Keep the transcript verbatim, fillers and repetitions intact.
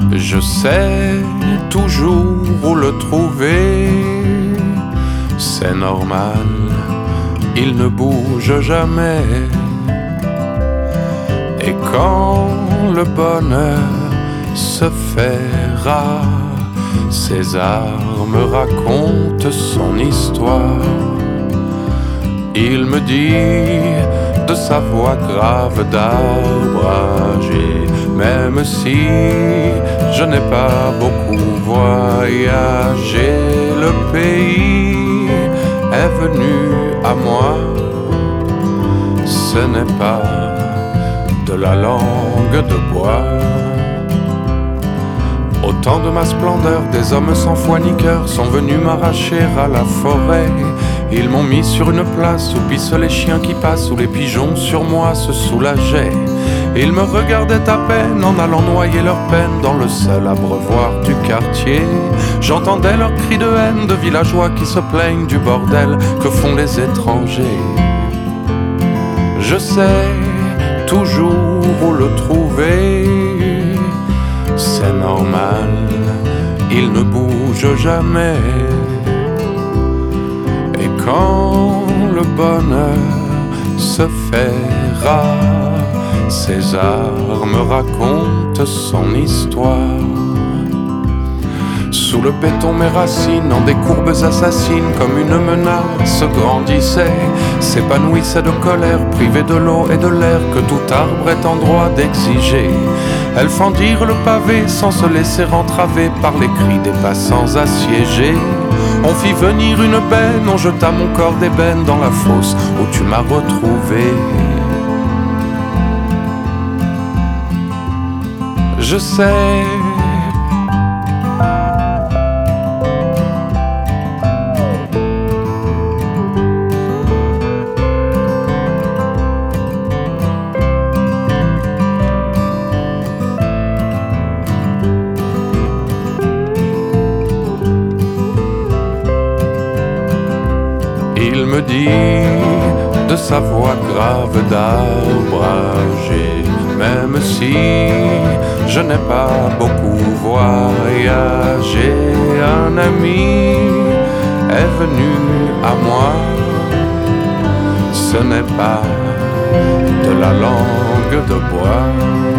Je sais toujours où le trouver, c'est normal, il ne bouge jamais. Et quand le bonheur se fait rare, César me raconte son histoire. Il me dit de sa voix grave d'arbre âgé, même si je n'ai pas beaucoup voyagé, le pays est venu à moi. Ce n'est pas de la langue de bois. Au temps de ma splendeur, des hommes sans foi ni cœur sont venus m'arracher à la forêt. Ils m'ont mis sur une place où pissent les chiens qui passent, où les pigeons sur moi se soulageaient. Ils me regardaient à peine en allant noyer leur peine dans le seul abreuvoir du quartier. J'entendais leurs cris de haine de villageois qui se plaignent du bordel que font les étrangers. Je sais toujours où le trouver, c'est normal, il ne bouge jamais. Et quand le bonheur se fait rare, César me raconte son histoire. Sous le béton mes racines, en des courbes assassines, comme une menace grandissaient, s'épanouissaient de colère, privées de l'eau et de l'air que tout arbre est en droit d'exiger. Elles fendirent le pavé sans se laisser entraver par les cris des passants assiégés. On fit venir une benne, on jeta mon corps d'ébène dans la fosse où tu m'as retrouvé. Je sais il me dit de sa voix grave d'arbre âgé, même si je n'ai pas beaucoup voyagé, un ami est venu à moi. Ce n'est pas de la langue de bois.